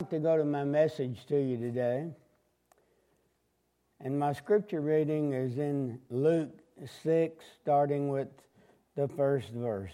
To go to my message to you today. And my scripture reading is in Luke 6, starting with the first verse.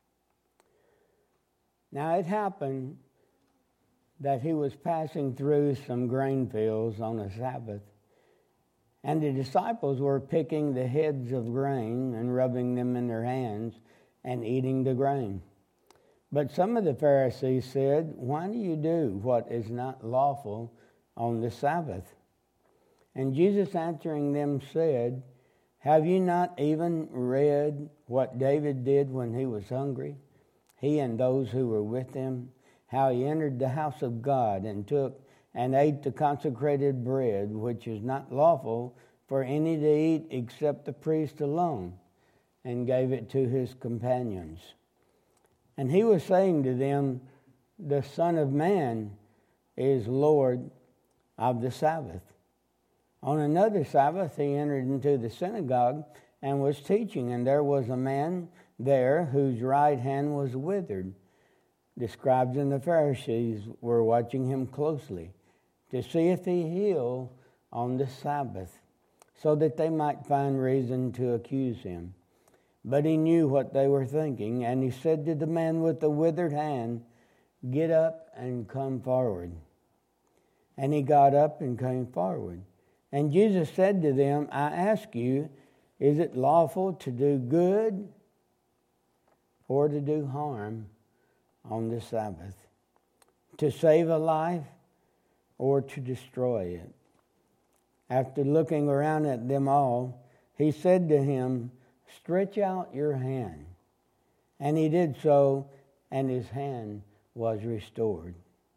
Now it happened that he was passing through some grain fields on a Sabbath, and the disciples were picking the heads of grain and rubbing them in their hands and eating the grain. But some of the Pharisees said, "Why do you do what is not lawful on the Sabbath?" And Jesus answering them said, "Have you not even read what David did when he was hungry, he and those who were with him, how he entered the house of God and took and ate the consecrated bread, which is not lawful for any to eat except the priest alone, and gave it to his companions? And he was saying to them, the Son of Man is Lord of the Sabbath." On another Sabbath, he entered into the synagogue and was teaching, and there was a man there whose right hand was withered. The scribes and the Pharisees were watching him closely to see if he healed on the Sabbath, so that they might find reason to accuse him. But he knew what they were thinking, and he said to the man with the withered hand, "Get up and come forward." And he got up and came forward. And Jesus said to them, "I ask you, is it lawful to do good or to do harm on the Sabbath? To save a life or to destroy it?" After looking around at them all, he said to him, "Stretch out your hand." And he did so, and his hand was restored.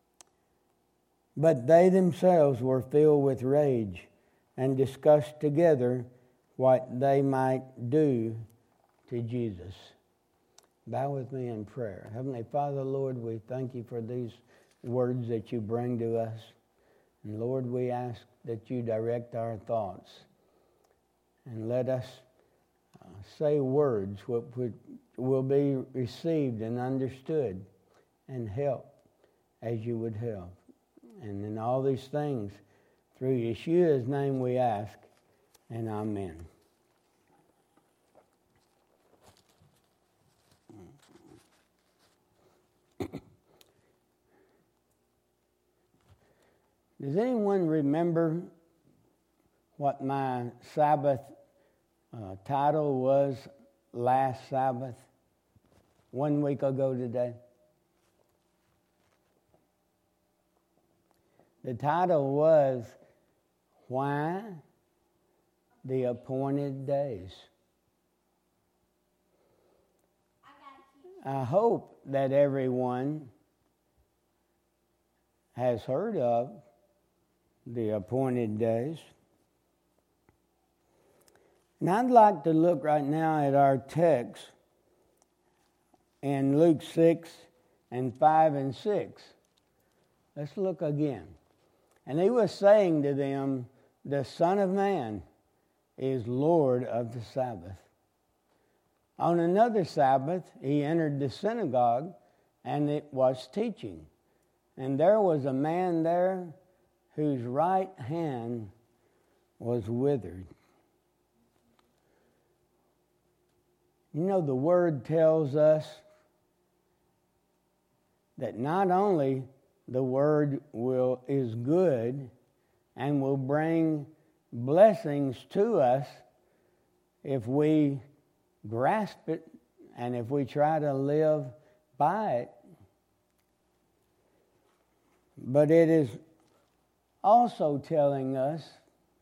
But they themselves were filled with rage and discussed together what they might do to Jesus. Bow with me in prayer. Heavenly Father, Lord, we thank you for these words that you bring to us. And Lord, we ask that you direct our thoughts and let us say words which will be received and understood and help as you would help. And in all these things, through Yeshua's name we ask, and amen. Does anyone remember what my Sabbath title was last Sabbath, 1 week ago today? The title was, "Why the Appointed Days?" I hope that everyone has heard of the appointed days. And I'd like to look right now at our text in Luke 6 and 5 and 6. Let's look again. And he was saying to them, the Son of Man is Lord of the Sabbath. On another Sabbath, he entered the synagogue, and it was teaching. And there was a man there whose right hand was withered. You know, the Word tells us that not only the Word is good and will bring blessings to us if we grasp it and if we try to live by it, but it is also telling us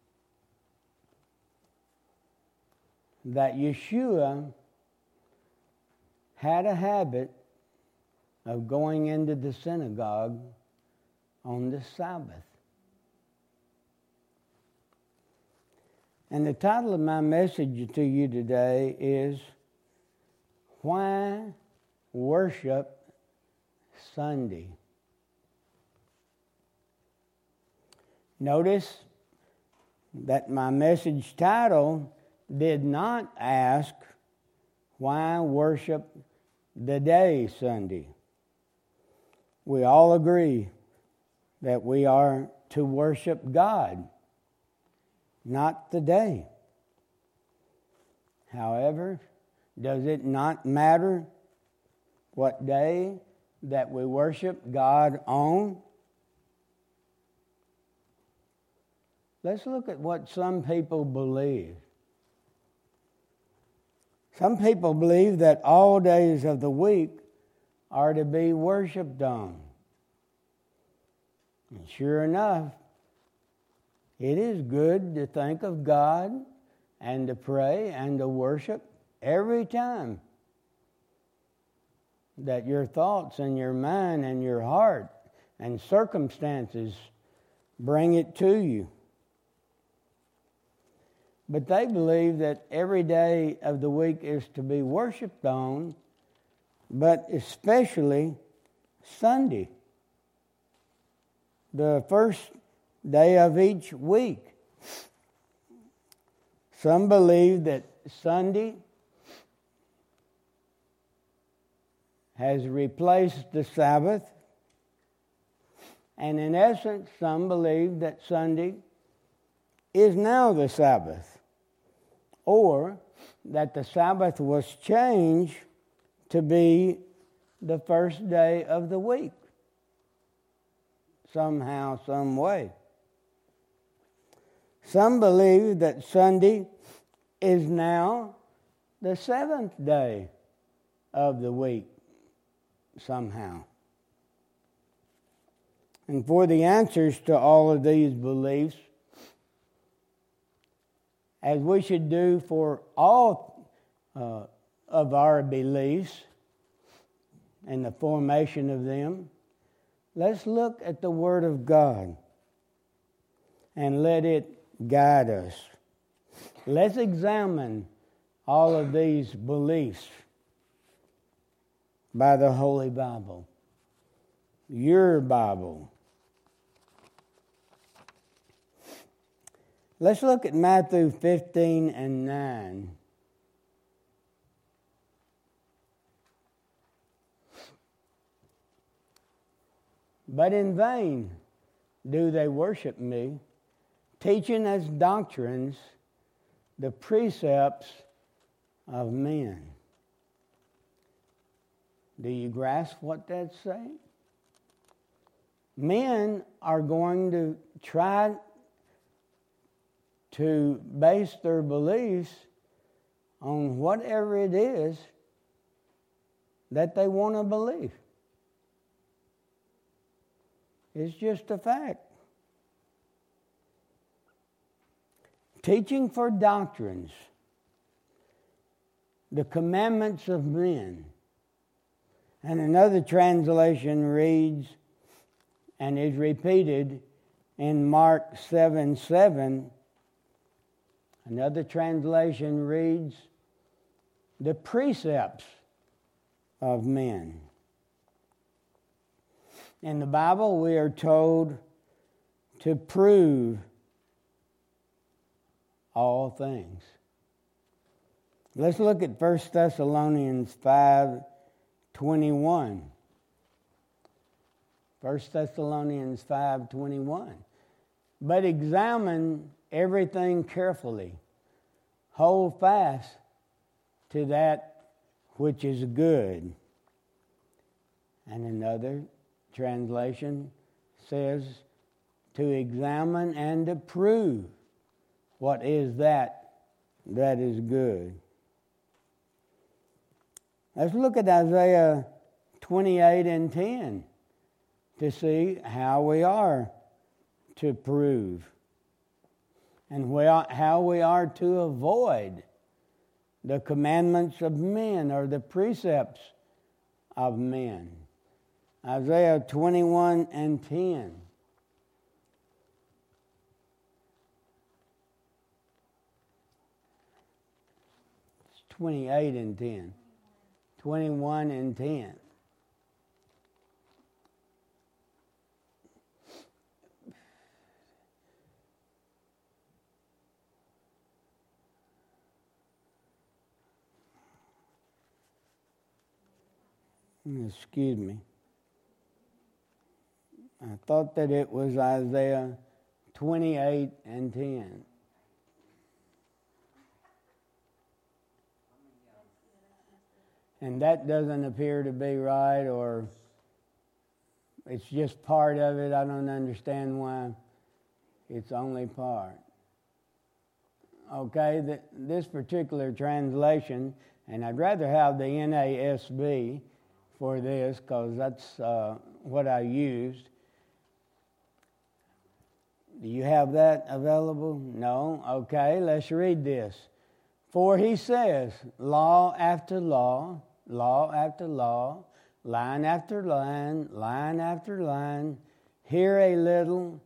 that Yeshua had a habit of going into the synagogue on the Sabbath. And the title of my message to you today is, "Why Worship Sunday?" Notice that my message title did not ask, "Why worship the day Sunday?" We all agree that we are to worship God, not the day. However, does it not matter what day that we worship God on? Let's look at what some people believe. Some people believe that all days of the week are to be worshiped on. And sure enough, it is good to think of God and to pray and to worship every time that your thoughts and your mind and your heart and circumstances bring it to you. But they believe that every day of the week is to be worshiped on, but especially Sunday, the first day of each week. Some believe that Sunday has replaced the Sabbath, and in essence, some believe that Sunday is now the Sabbath, or that the Sabbath was changed to be the first day of the week, somehow, some way. Some believe that Sunday is now the seventh day of the week, somehow. And for the answers to all of these beliefs, as we should do for all of our beliefs and the formation of them, let's look at the Word of God and let it guide us. Let's examine all of these beliefs by the Holy Bible, your Bible. Let's look at Matthew 15 and 9. But in vain do they worship me, teaching as doctrines the precepts of men. Do you grasp what that's saying? Men are going to try to base their beliefs on whatever it is that they want to believe. It's just a fact. Teaching for doctrines, the commandments of men. And another translation reads, and is repeated in Mark 7:7. Another translation reads, the precepts of men. In the Bible, we are told to prove all things. Let's look at 1 Thessalonians 5:21. 1 Thessalonians 5:21. But examine everything carefully. Hold fast to that which is good. And another translation says to examine and to prove what is that is good. Let's look at Isaiah 28 and 10 to see how we are to prove and how we are to avoid the commandments of men or the precepts of men. Isaiah 21 and 10. It's 28 and 10. 21 and 10. Excuse me. I thought that it was Isaiah 28 and 10. And that doesn't appear to be right, or it's just part of it. I don't understand why it's only part. Okay, this particular translation, and I'd rather have the NASB for this because that's what I used. Do you have that available? No? Okay, let's read this. For he says, law after law, law after law, line after line, line after line, here a little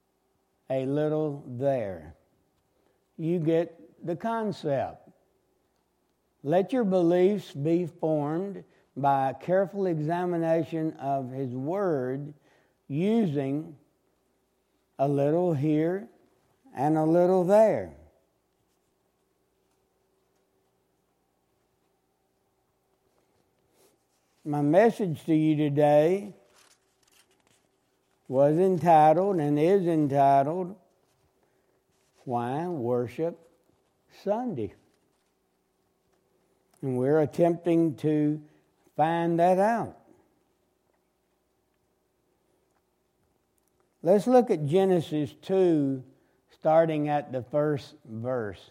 there. You get the concept. Let your beliefs be formed by a careful examination of his word, using a little here and a little there. My message to you today was entitled and is entitled, Why Worship Sunday? And we're attempting to find that out. Let's look at Genesis 2, starting at the first verse.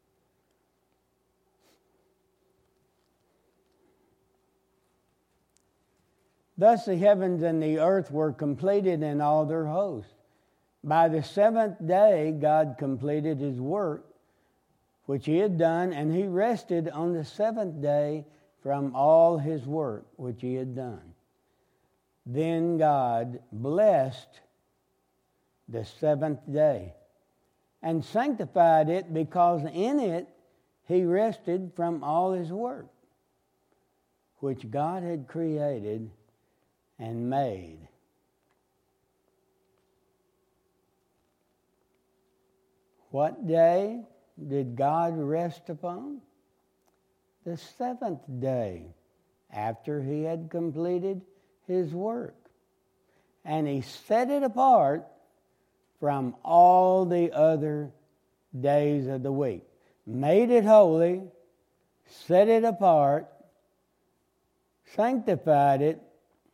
Thus the heavens and the earth were completed in all their host. By the seventh day God completed his work which he had done, and he rested on the seventh day from all his work which he had done. Then God blessed the seventh day and sanctified it, because in it he rested from all his work which God had created and made. What day did God rest upon? The seventh day, after he had completed his work. And he set it apart from all the other days of the week. Made it holy, set it apart, sanctified it,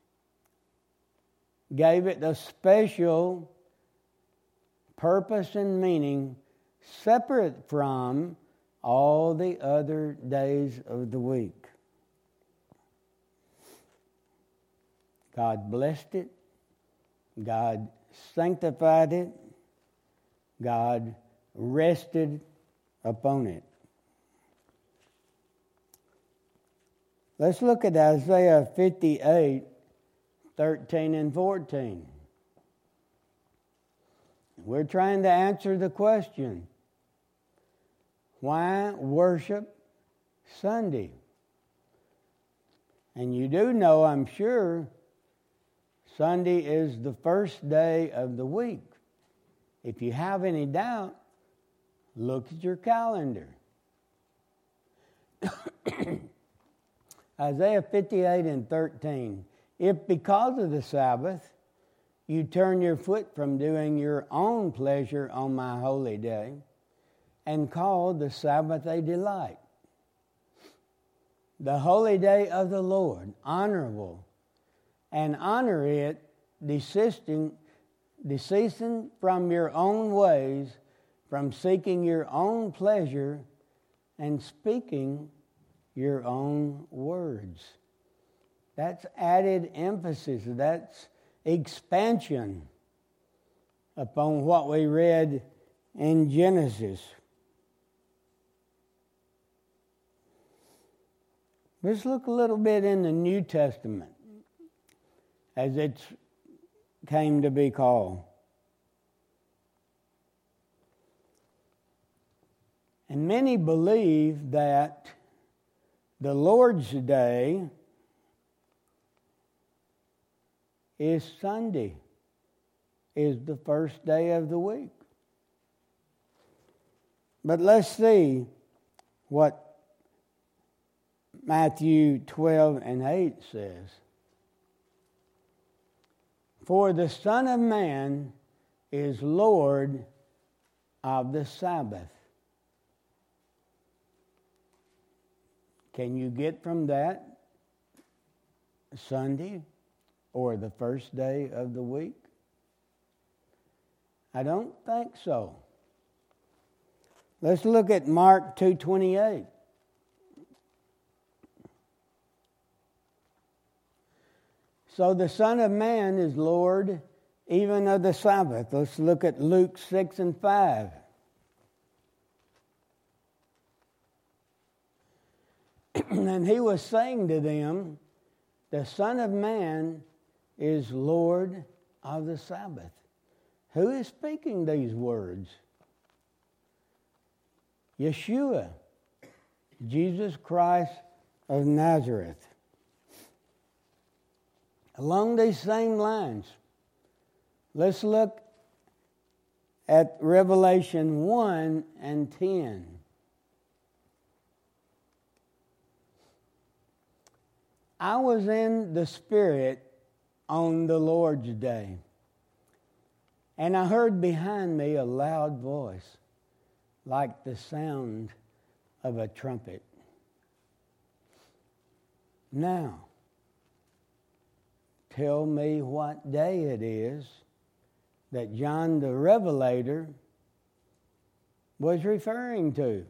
gave it a special purpose and meaning separate from all the other days of the week. God blessed it. God sanctified it. God rested upon it. Let's look at Isaiah 58, 13 and 14. We're trying to answer the question, why worship Sunday? And you do know, I'm sure, Sunday is the first day of the week. If you have any doubt, look at your calendar. Isaiah 58 and 13. If because of the Sabbath you turn your foot from doing your own pleasure on my holy day, and call the Sabbath a delight, the holy day of the Lord, honorable, and honor it, desisting from your own ways, from seeking your own pleasure, and speaking your own words. That's added emphasis. That's expansion upon what we read in Genesis. Let's look a little bit in the New Testament, as it came to be called. And many believe that the Lord's Day is Sunday, is the first day of the week. But let's see what Matthew 12 and 8 says. For the Son of Man is Lord of the Sabbath. Can you get from that Sunday or the first day of the week? I don't think so. Let's look at Mark 2:28. So the Son of Man is Lord even of the Sabbath. Let's look at Luke 6:5. And he was saying to them, the Son of Man is Lord of the Sabbath. Who is speaking these words? Yeshua, Jesus Christ of Nazareth. Along these same lines, let's look at Revelation 1:10. I was in the Spirit on the Lord's day, and I heard behind me a loud voice, like the sound of a trumpet. Now, tell me what day it is that John the Revelator was referring to.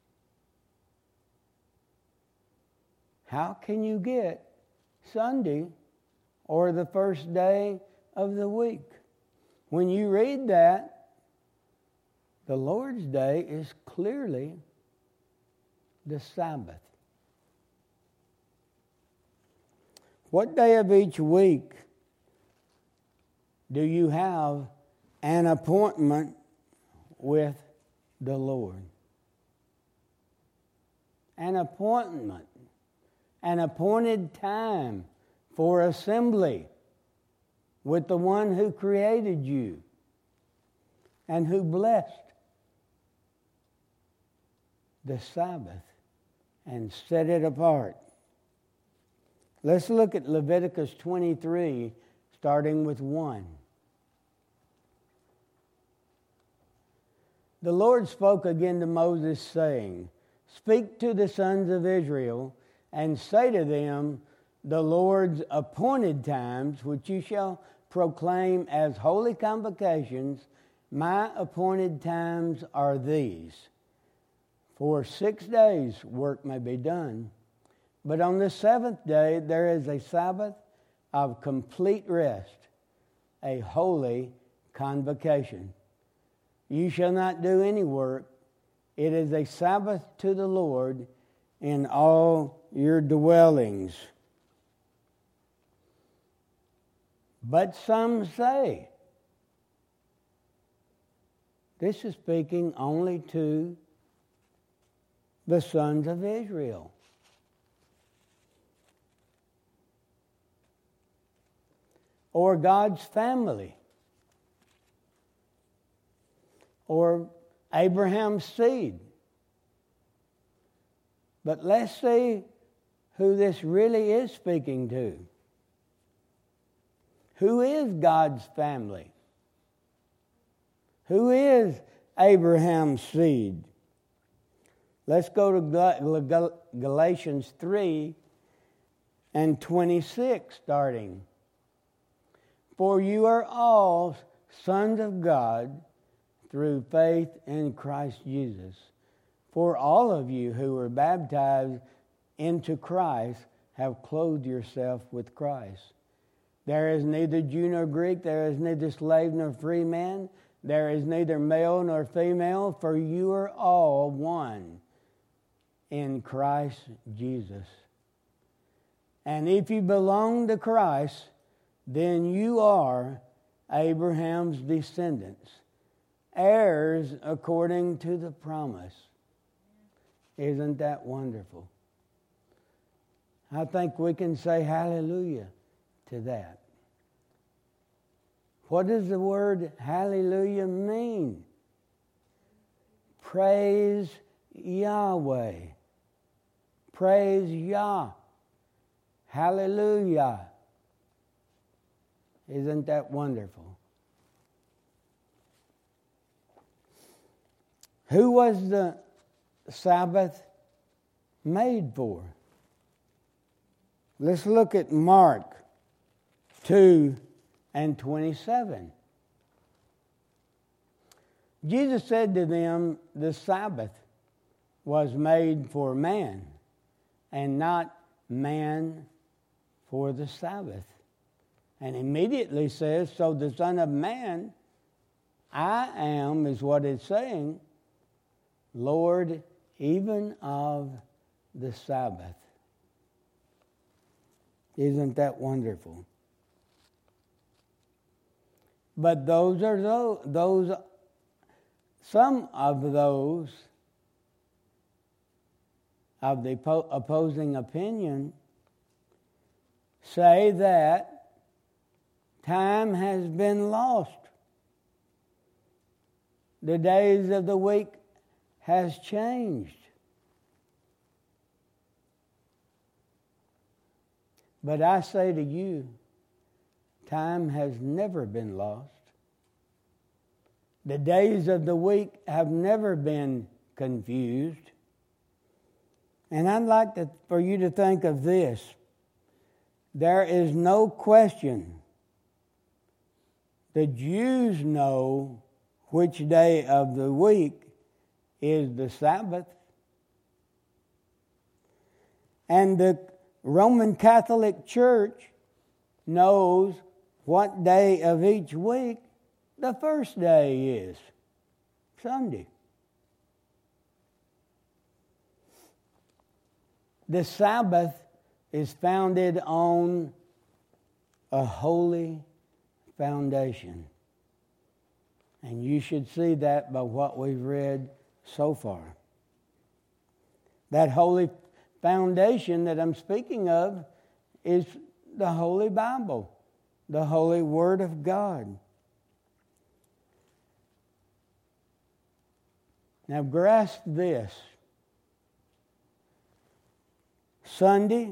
How can you get Sunday or the first day of the week? When you read that, the Lord's Day is clearly the Sabbath. What day of each week do you have an appointment with the Lord? An appointment, an appointed time for assembly with the one who created you and who blessed the Sabbath and set it apart. Let's look at Leviticus 23, starting with 1. The Lord spoke again to Moses, saying, Speak to the sons of Israel, and say to them, The Lord's appointed times, which you shall proclaim as holy convocations, my appointed times are these. For 6 days work may be done, but on the seventh day there is a Sabbath of complete rest, a holy convocation. You shall not do any work. It is a Sabbath to the Lord in all your dwellings. But some say, this is speaking only to the sons of Israel. Or God's family. Or Abraham's seed. But let's see who this really is speaking to. Who is God's family? Who is Abraham's seed? Let's go to Galatians 3:26 starting. For you are all sons of God through faith in Christ Jesus. For all of you who were baptized into Christ have clothed yourself with Christ. There is neither Jew nor Greek, there is neither slave nor free man, there is neither male nor female, for you are all one in Christ Jesus. And if you belong to Christ, then you are Abraham's descendants, heirs according to the promise. Isn't that wonderful? I think we can say hallelujah to that. What does the word hallelujah mean? Praise Yahweh. Praise Yah. Hallelujah. Isn't that wonderful? Who was the Sabbath made for? Let's look at Mark 2:27. Jesus said to them, the Sabbath was made for man, and not man for the Sabbath. And immediately says, so the Son of Man, I am, is what it's saying, Lord, even of the Sabbath. Isn't that wonderful? But those are some of those of the opposing opinion say that time has been lost. The days of the week has changed. But I say to you, time has never been lost. The days of the week have never been confused. And I'd like for you to think of this. There is no question. The Jews know which day of the week is the Sabbath. And the Roman Catholic Church knows what day of each week the first day is. Sunday. The Sabbath is founded on a holy foundation. And you should see that by what we've read so far. That holy foundation that I'm speaking of is the Holy Bible, the Holy Word of God. Now grasp this. Sunday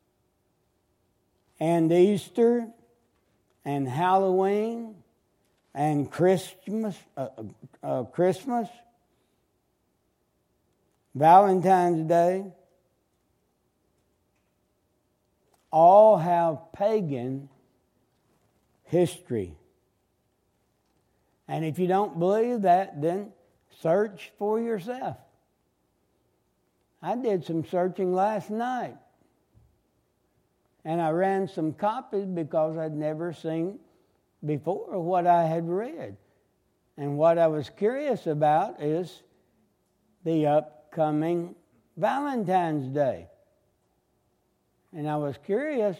and Easter and Halloween and Christmas, Valentine's Day, all have pagan history. And if you don't believe that, then search for yourself. I did some searching last night. And I ran some copies because I'd never seen before what I had read. And what I was curious about is the upcoming Valentine's Day. And I was curious,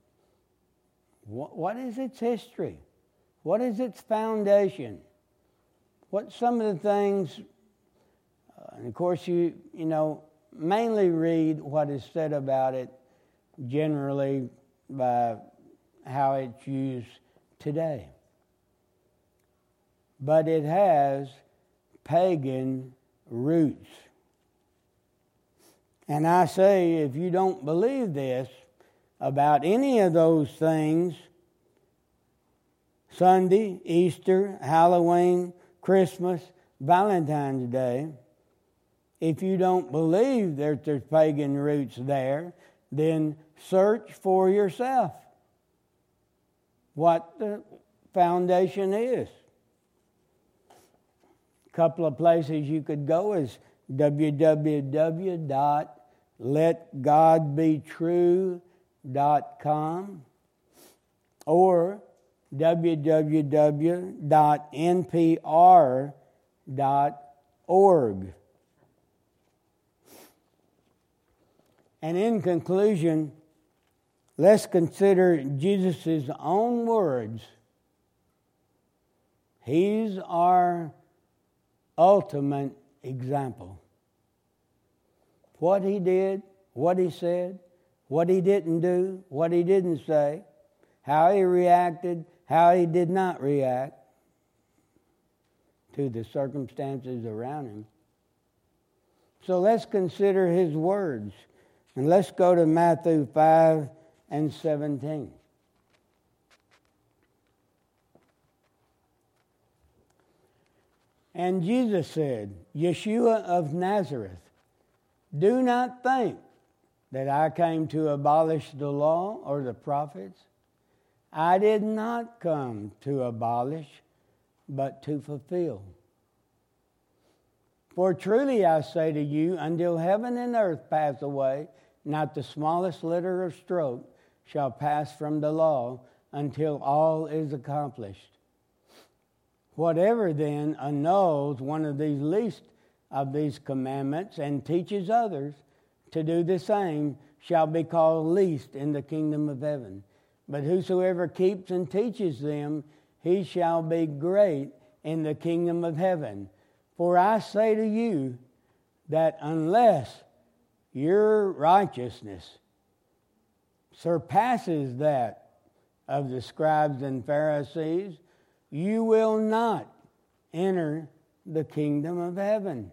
what is its history? What is its foundation? What's some of the things, and of course you mainly read what is said about it generally by how it's used today. But it has pagan roots. And I say, if you don't believe this about any of those things, Sunday, Easter, Halloween, Christmas, Valentine's Day, if you don't believe that there's pagan roots there, then search for yourself what the foundation is. A couple of places you could go is www.letgodbetrue.com or www.npr.org. And in conclusion, let's consider Jesus' own words. He's our ultimate example. What he did, what he said, what he didn't do, what he didn't say, how he reacted, how he did not react to the circumstances around him. So let's consider his words. And let's go to Matthew 5:17. And Jesus said, Yeshua of Nazareth, do not think that I came to abolish the law or the prophets. I did not come to abolish, but to fulfill. For truly I say to you, until heaven and earth pass away, not the smallest letter or stroke shall pass from the law until all is accomplished. Whatever then annuls one of these least of these commandments and teaches others to do the same shall be called least in the kingdom of heaven. But whosoever keeps and teaches them, he shall be great in the kingdom of heaven. For I say to you that unless your righteousness surpasses that of the scribes and Pharisees, you will not enter the kingdom of heaven.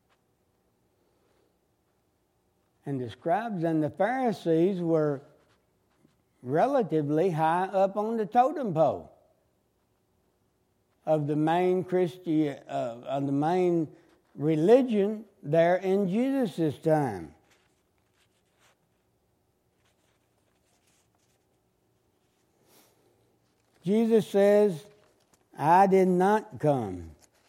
And the scribes and the Pharisees were relatively high up on the totem pole of the main of the main religion there in Jesus' time. Jesus says, I did not come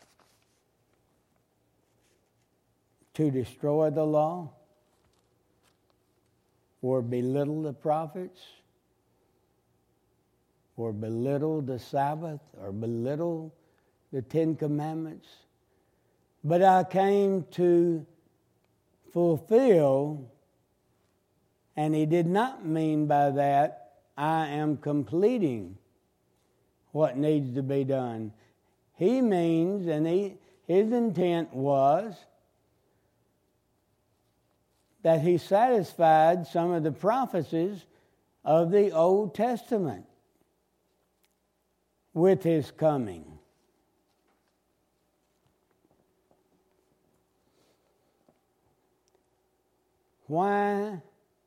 to destroy the law or belittle the prophets or belittle the Sabbath or belittle the Ten Commandments, but I came to fulfill, and he did not mean by that, I am completing what needs to be done. He means, and his intent was that he satisfied some of the prophecies of the Old Testament with his coming. Why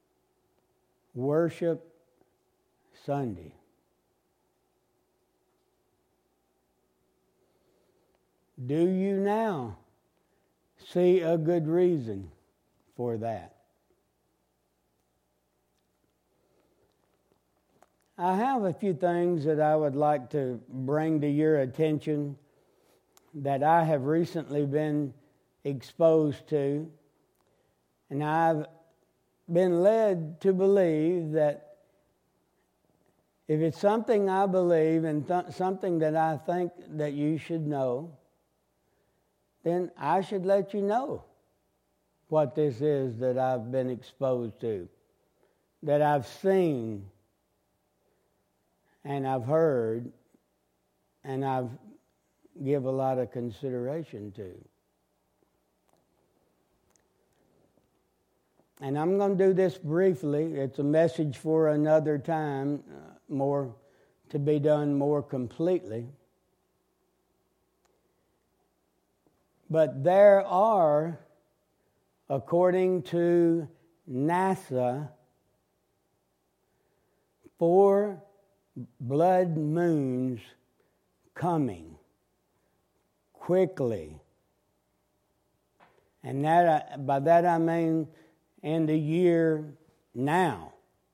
worship Sunday? Do you now see a good reason for that? I have a few things that I would like to bring to your attention that I have recently been exposed to, and I've been led to believe that if it's something I believe and something that I think that you should know, then I should let you know what this is that I've been exposed to, that I've seen, and I've heard, and I've give a lot of consideration to. And I'm going to do this briefly. It's a message for another time, more to be done more completely. But there are, according to NASA, 4 blood moons coming quickly. And that by that I mean in the year now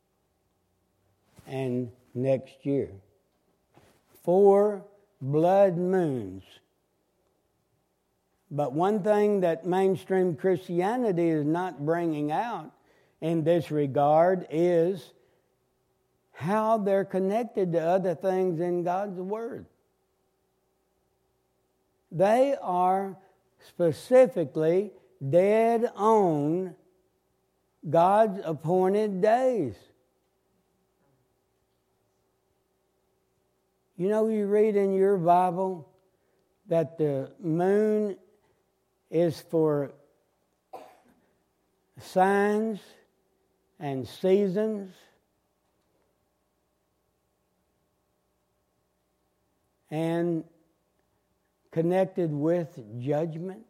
and next year. 4 blood moons. But one thing that mainstream Christianity is not bringing out in this regard is how they're connected to other things in God's Word. They are specifically dead on God's appointed days. You know, you read in your Bible that the moon is for signs and seasons and connected with judgment.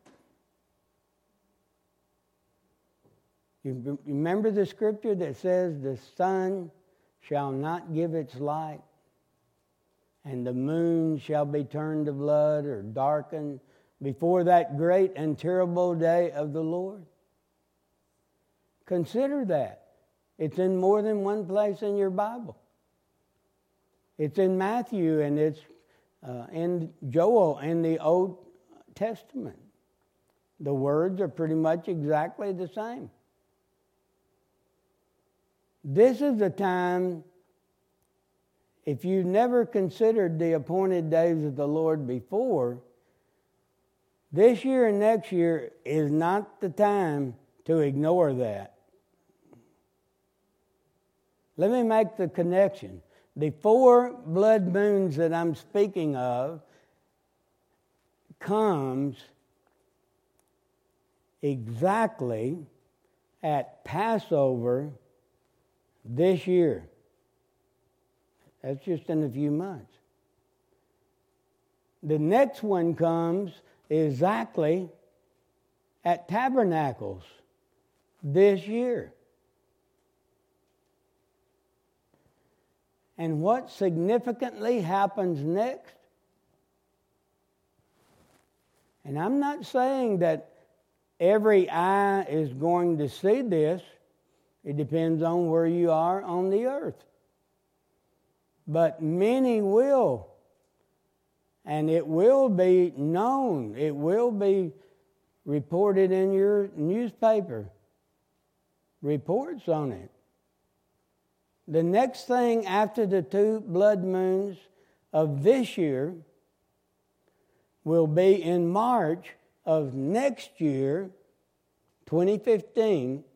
You remember the scripture that says the sun shall not give its light, and the moon shall be turned to blood or darkened before that great and terrible day of the Lord? Consider that. It's in more than one place in your Bible. It's in Matthew, and it's in Joel in the Old Testament. The words are pretty much exactly the same. This is a time, if you've never considered the appointed days of the Lord before, this year and next year is not the time to ignore that. Let me make the connection. The 4 blood moons that I'm speaking of comes exactly at Passover this year. That's just in a few months. The next one comes exactly at Tabernacles this year. And what significantly happens next? And I'm not saying that every eye is going to see this. It depends on where you are on the earth. But many will. And it will be known. It will be reported in your newspaper. Reports on it. The next thing after the 2 blood moons of this year will be in March of next year, 2015,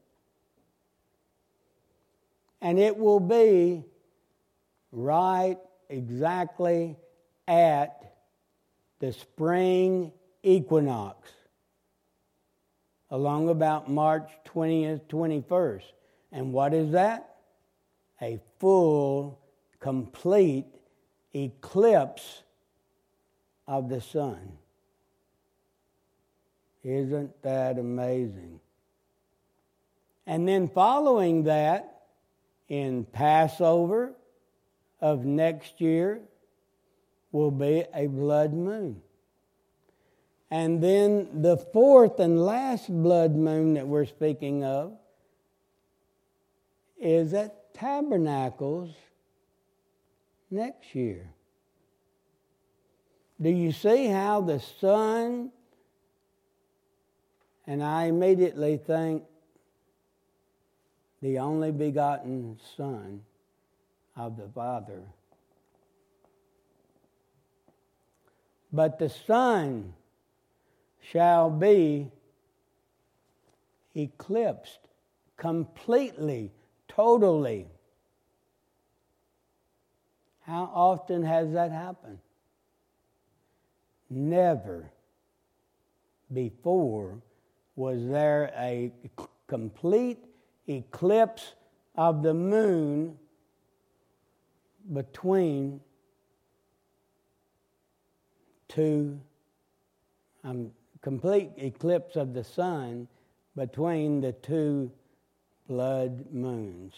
and it will be right exactly at the spring equinox, along about March 20th, 21st. And what is that? A full, complete eclipse of the sun. Isn't that amazing? And then following that, in Passover of next year, will be a blood moon. And then the 4th and last blood moon that we're speaking of is at Tabernacles next year. Do you see how the sun, and I immediately think the only begotten Son of the Father. But the sun shall be eclipsed completely, totally. How often has that happened? Never before was there a complete eclipse of the moon between complete eclipse of the sun between the 2 blood moons.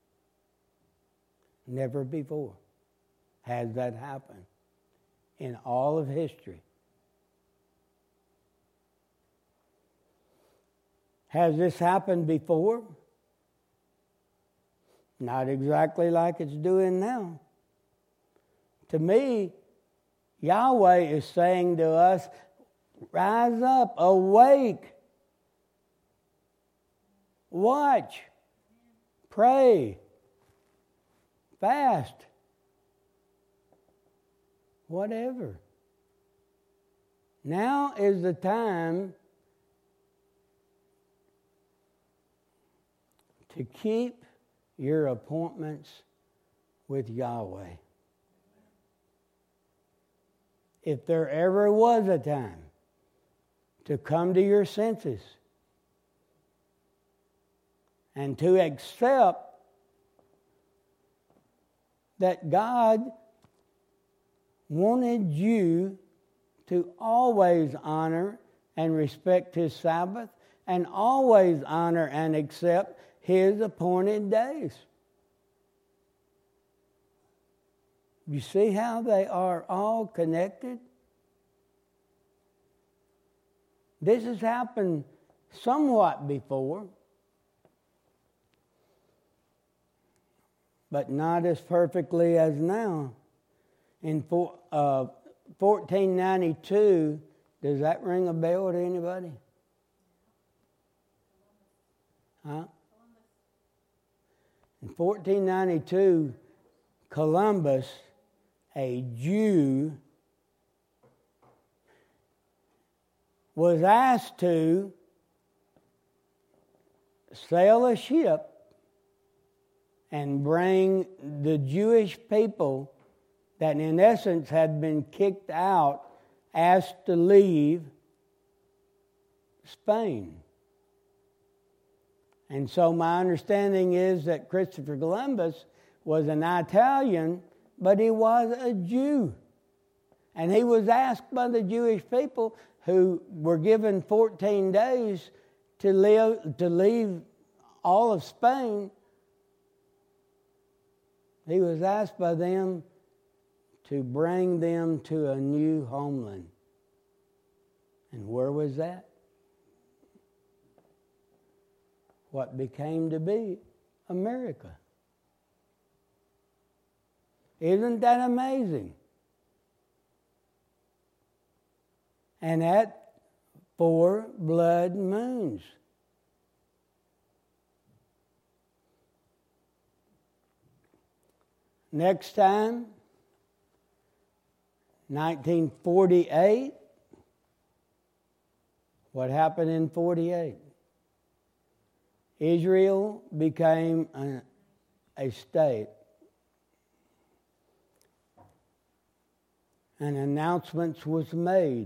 Never before has that happened in all of history. Has this happened before? Not exactly like it's doing now. To me, Yahweh is saying to us, rise up, awake, watch, pray, fast, whatever. Now is the time to keep your appointments with Yahweh. If there ever was a time to come to your senses and to accept that God wanted you to always honor and respect His Sabbath and always honor and accept His appointed days. You see how they are all connected? This has happened somewhat before, but not as perfectly as now. In 1492, does that ring a bell to anybody? Huh? In 1492, Columbus, a Jew, was asked to sail a ship and bring the Jewish people that in essence had been kicked out, asked to leave Spain. And so my understanding is that Christopher Columbus was an Italian, but he was a Jew. And he was asked by the Jewish people, who were given 14 days to leave all of Spain. He was asked by them to bring them to a new homeland. And where was that? What became to be America. Isn't that amazing? And at 4 blood moons. Next time, 1948. What happened in 48? Israel became a state. And announcements was made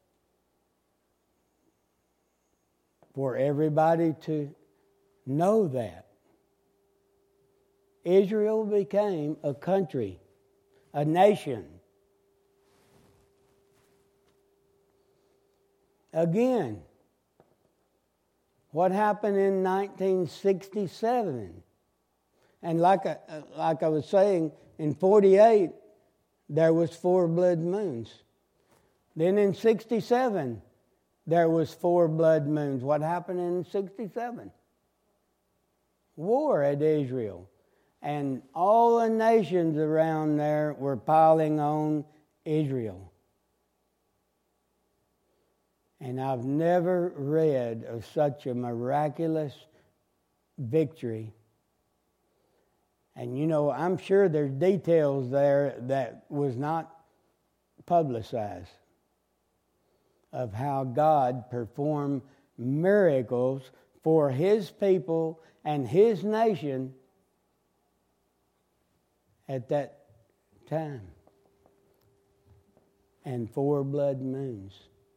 for everybody to know that. Israel became a country, a nation. Again, what happened in 1967? And like I was saying, in 48, there was 4 blood moons. Then in 67, there was 4 blood moons. What happened in 67? War at Israel. And all the nations around there were piling on Israel. And I've never read of such a miraculous victory. And you know, I'm sure there's details there that was not publicized of how God performed miracles for His people and His nation at that time. And 4 blood moons.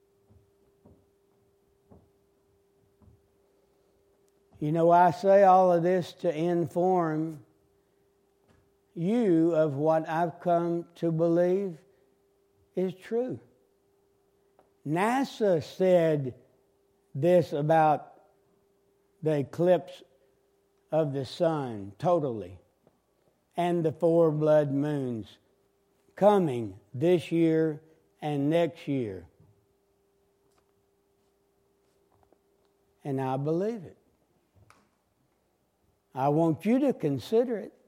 You know, I say all of this to inform you of what I've come to believe is true. NASA said this about the eclipse of the sun totally, and the 4 blood moons coming this year and next year. And I believe it. I want you to consider it.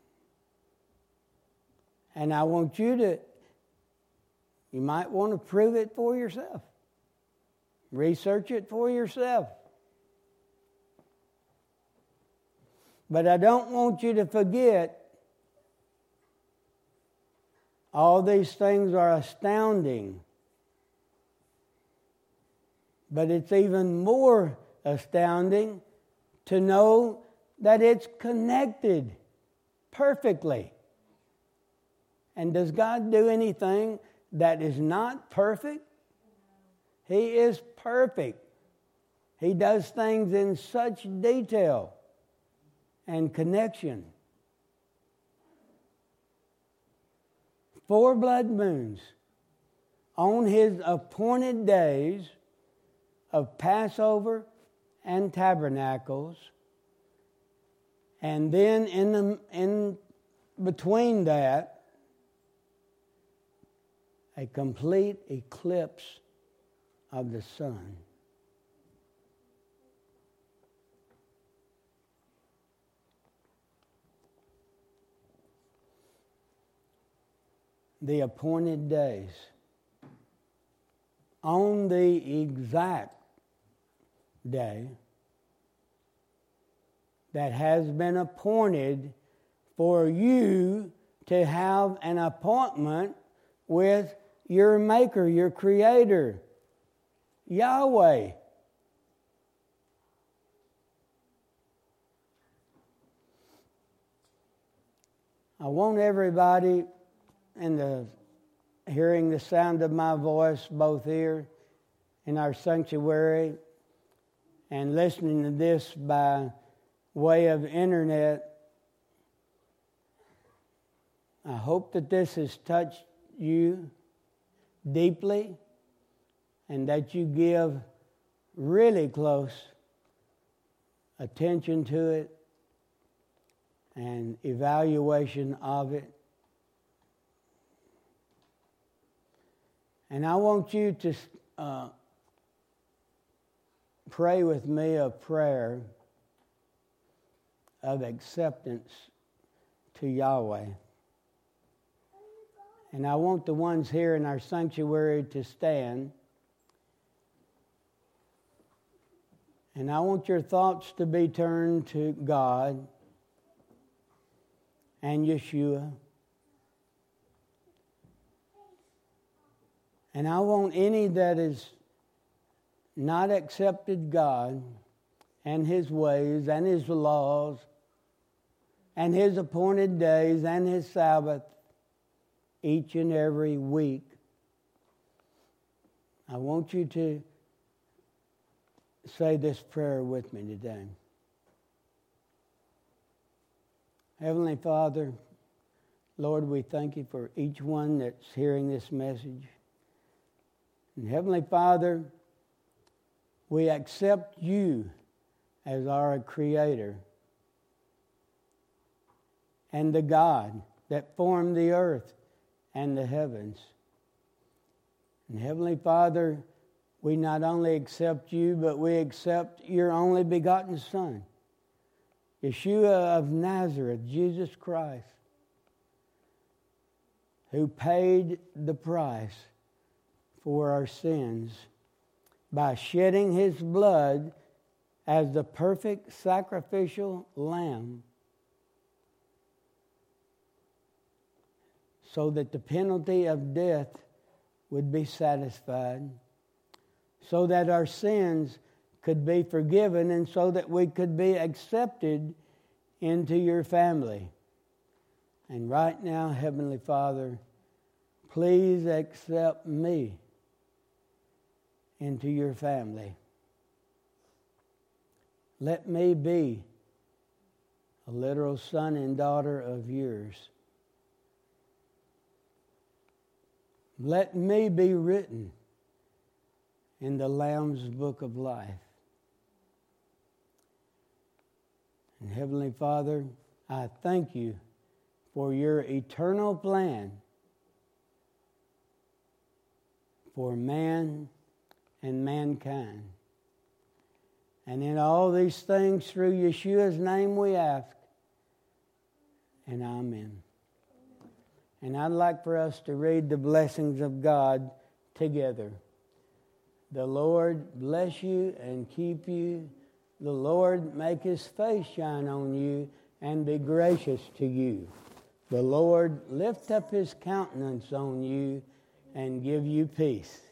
And I want you might want to prove it for yourself. Research it for yourself. But I don't want you to forget all these things are astounding. But it's even more astounding to know that it's connected perfectly. And does God do anything that is not perfect? He is perfect. He does things in such detail and connection. 4 blood moons on His appointed days of Passover and Tabernacles. And then in between that, a complete eclipse of the sun. the appointed days, on the exact day that has been appointed for you to have an appointment with your Maker, your Creator, Yahweh. I want everybody hearing the sound of my voice, both here in our sanctuary and listening to this by way of internet. I hope that this has touched you deeply and that you give really close attention to it and evaluation of it. And I want you to pray with me a prayer of acceptance to Yahweh. And I want the ones here in our sanctuary to stand. And I want your thoughts to be turned to God and Yeshua. And I want any that is not accepted God and His ways and His laws and His appointed days and His Sabbath each and every week. I want you to say this prayer with me today. Heavenly Father, Lord, we thank you for each one that's hearing this message. And Heavenly Father, we accept you as our Creator and the God that formed the earth and the heavens. And Heavenly Father, we not only accept you, but we accept your only begotten Son, Yeshua of Nazareth, Jesus Christ, who paid the price for our sins by shedding His blood as the perfect sacrificial lamb, so that the penalty of death would be satisfied, so that our sins could be forgiven, and so that we could be accepted into your family. And right now, Heavenly Father, please accept me into your family. Let me be a literal son and daughter of yours. Let me be written in the Lamb's Book of Life. And Heavenly Father, I thank you for your eternal plan for man and mankind. And in all these things, through Yeshua's name we ask, and amen. And I'd like for us to read the blessings of God together. The Lord bless you and keep you. The Lord make His face shine on you and be gracious to you. The Lord lift up His countenance on you and give you peace.